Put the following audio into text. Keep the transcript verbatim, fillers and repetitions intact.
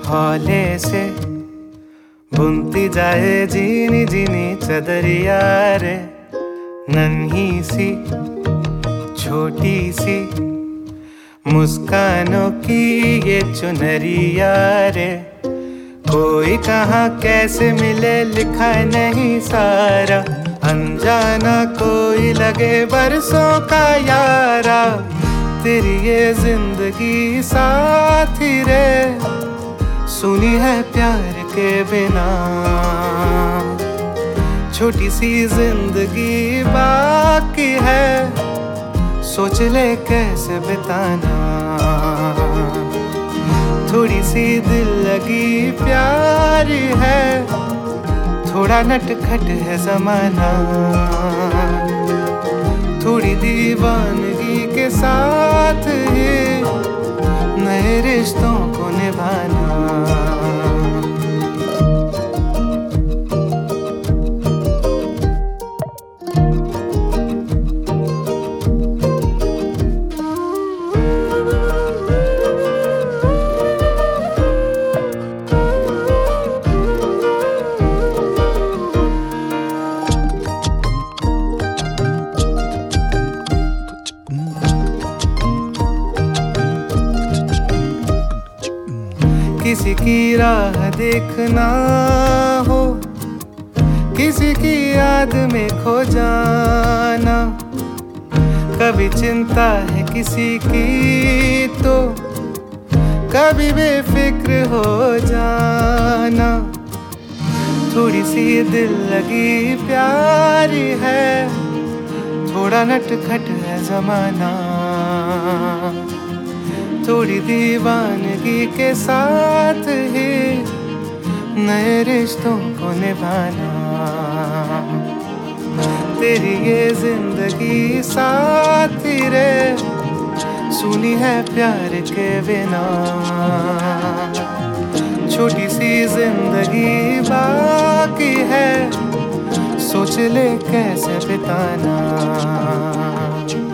हौले से बुनती जाए जीनी जीनी चदरिया रे, नन्ही सी छोटी सी मुस्कानों की ये चुनरिया रे। कोई कहाँ कैसे मिले लिखा नहीं सारा, अनजाना कोई लगे बरसों का यारा। तेरी ये जिंदगी साथी रे, सुनी है प्यार के बिना। छोटी सी जिंदगी बाकी है, सोच ले कैसे बिताना। थोड़ी सी दिल लगी प्यारी है, थोड़ा नटखट है जमाना। थोड़ी दीवानगी के साथ ही नए रिश्तों को निभाना। किसी की राह देखना हो, किसी की याद में खो जाना। कभी चिंता है किसी की तो कभी बेफिक्र हो जाना। थोड़ी सी दिल लगी प्यारी है, थोड़ा नटखट है जमाना। थोड़ी दीवानगी के साथ ही नए रिश्तों को निभाना। तेरी ये जिंदगी साथी रे, सुनी है प्यार के बिना। छोटी सी जिंदगी बाकी है, सोच ले कैसे बिताना।